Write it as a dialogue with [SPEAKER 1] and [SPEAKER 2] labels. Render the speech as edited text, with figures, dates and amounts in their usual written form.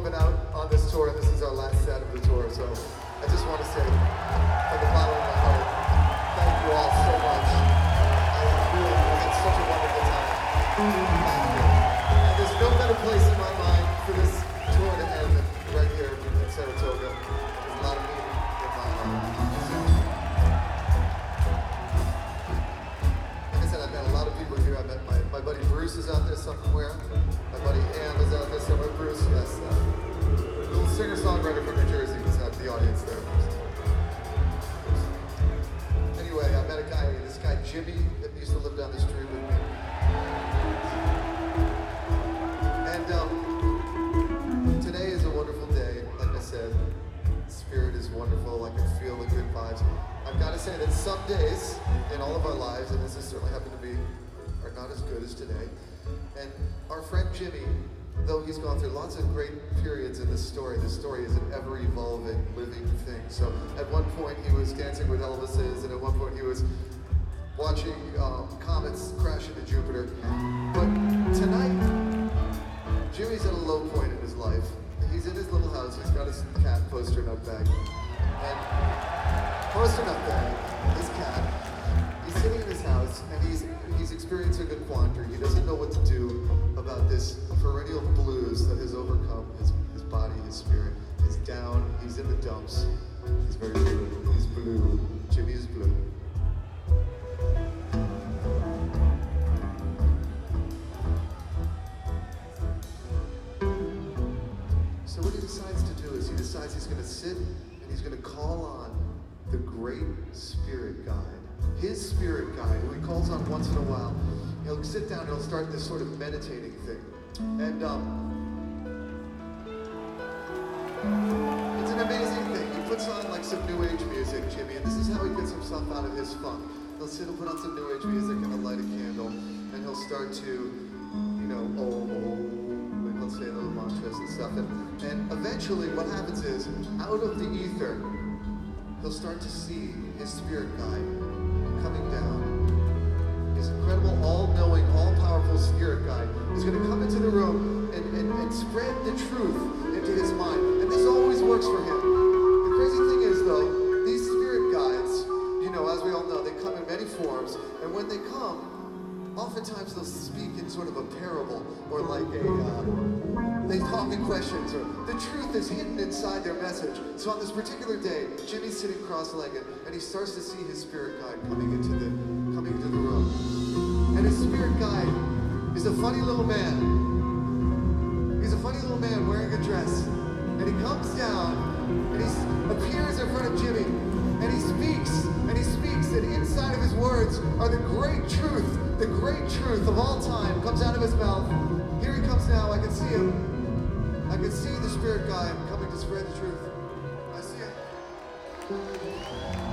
[SPEAKER 1] been out on this tour, and this is our last set of the tour, so I just want to say, from the bottom of my heart, thank you all so much. I really had such a wonderful time. Thank you. And there's no better place in my mind for this tour to end than right here in Saratoga. There's a lot of meaning in my heart. Like I said, I've met a lot of people here. I met my buddy Bruce is out there somewhere. My buddy Am is out there somewhere. Bruce, yes. Little singer-songwriter from New Jersey who's at the audience there. Anyway, I met this guy Jimmy, that used to live down the street with me. And today is a wonderful day. Like I said, spirit is wonderful. I can feel the good vibes. I've got to say that some days in all of our lives, and this has certainly happened to me, are not as good as today. And our friend Jimmy, though he's gone through lots of great periods in this story is an ever-evolving, living thing. So at one point he was dancing with Elvises, and at one point he was watching comets crash into Jupiter. But tonight, Jimmy's at a low point in his life. He's in his little house. He's got his cat, Poster Nutbag. And Poster Nutbag, his cat, he's sitting in his house, and he's experiencing a quandary. He doesn't know what to do about this perennial blues that has overcome his body, his spirit. He's down, he's in the dumps. He's very blue. He's blue. Jimmy is blue. So what he decides to do is he decides he's going to sit and he's going to call on the great spirit guide. His spirit guide, who he calls on once in a while. He'll sit down and he'll start this sort of meditating thing. And it's an amazing thing. He puts on like some new age music, Jimmy, and this is how he gets himself out of his funk. He'll sit and put on some new age music and he'll light a candle, and he'll start to, you know, and he'll say little mantras and stuff. And eventually what happens is, out of the ether, he'll start to see his spirit guide coming down. His incredible, all-knowing, all-powerful spirit guide is going to come into the room and spread the truth into his mind. And this always works for him. The crazy thing is, though, these spirit guides, you know, as we all know, they come in many forms. And when they come, oftentimes they'll speak in sort of a parable, or like they talk in questions, or the truth is hidden inside their message. So on this particular day, Jimmy's sitting cross-legged, and he starts to see his spirit guide coming into the room. And his spirit guide is a funny little man. He's a funny little man wearing a dress. And he comes down, and he appears in front of Jimmy, and he speaks, and inside of his words are the great truth of all time comes out of his mouth. Here he comes now, I can see him. I can see the spirit guide coming to spread the truth. I see it.